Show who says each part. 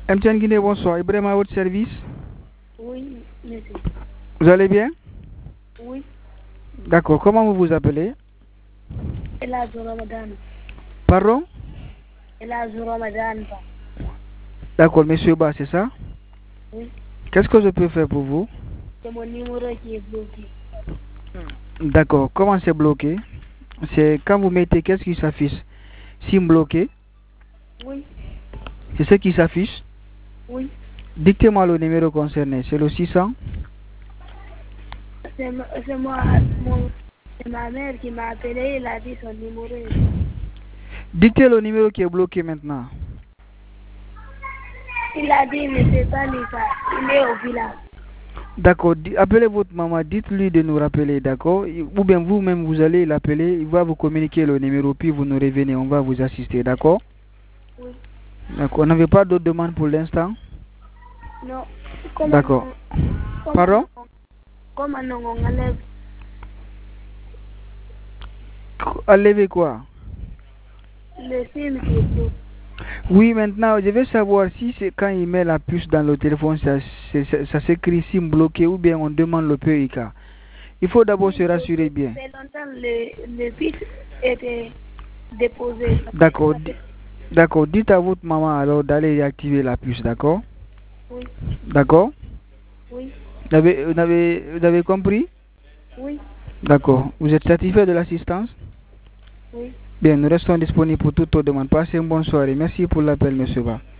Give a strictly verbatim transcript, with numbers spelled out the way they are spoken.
Speaker 1: M T N Guinée, bonsoir. Ibrahim à votre service.
Speaker 2: Oui, monsieur.
Speaker 1: Vous allez bien?
Speaker 2: Oui.
Speaker 1: D'accord. Comment vous vous appelez?
Speaker 2: Elhadji Ramadan.
Speaker 1: Pardon?
Speaker 2: Elhadji Ramadan.
Speaker 1: D'accord, monsieur Ba, c'est ça?
Speaker 2: Oui.
Speaker 1: Qu'est-ce que je peux faire pour vous?
Speaker 2: C'est mon numéro qui est bloqué.
Speaker 1: D'accord. Comment c'est bloqué? C'est quand vous mettez, qu'est-ce qui s'affiche? SIM bloqué?
Speaker 2: Oui.
Speaker 1: C'est ce qui s'affiche?
Speaker 2: Oui.
Speaker 1: Dictez-moi le numéro concerné. C'est le six cents?
Speaker 2: C'est moi, mon, c'est ma mère qui m'a appelé, il a dit son numéro.
Speaker 1: Dictez le numéro qui est bloqué maintenant.
Speaker 2: Il a dit, mais c'est pas Lisa, il est au village.
Speaker 1: D'accord, appelez votre maman, dites-lui de nous rappeler, d'accord? Ou bien vous-même, vous allez l'appeler, il va vous communiquer le numéro, puis vous nous revenez, on va vous assister, d'accord?
Speaker 2: Oui.
Speaker 1: D'accord, on n'avait pas d'autres demandes pour l'instant?
Speaker 2: Non.
Speaker 1: D'accord. Pardon?
Speaker 2: Comment on enlève?
Speaker 1: Enlever quoi?
Speaker 2: Le SIM qui est bloqué.
Speaker 1: Oui, maintenant, je veux savoir si c'est quand il met la puce dans le téléphone, ça, ça, ça s'écrit SIM bloqué ou bien on demande le P I K. Il faut d'abord se rassurer bien.
Speaker 2: Ça fait longtemps le, le puce était déposé.
Speaker 1: D'accord. D'accord. Dites à votre maman alors d'aller activer la puce, d'accord?
Speaker 2: Oui.
Speaker 1: D'accord?
Speaker 2: Oui.
Speaker 1: Vous avez, vous avez, vous avez compris?
Speaker 2: Oui.
Speaker 1: D'accord. Vous êtes satisfait de l'assistance?
Speaker 2: Oui.
Speaker 1: Bien, nous restons disponibles pour toute autre demande. Passez une bonne soirée. Merci pour l'appel, monsieur Ba.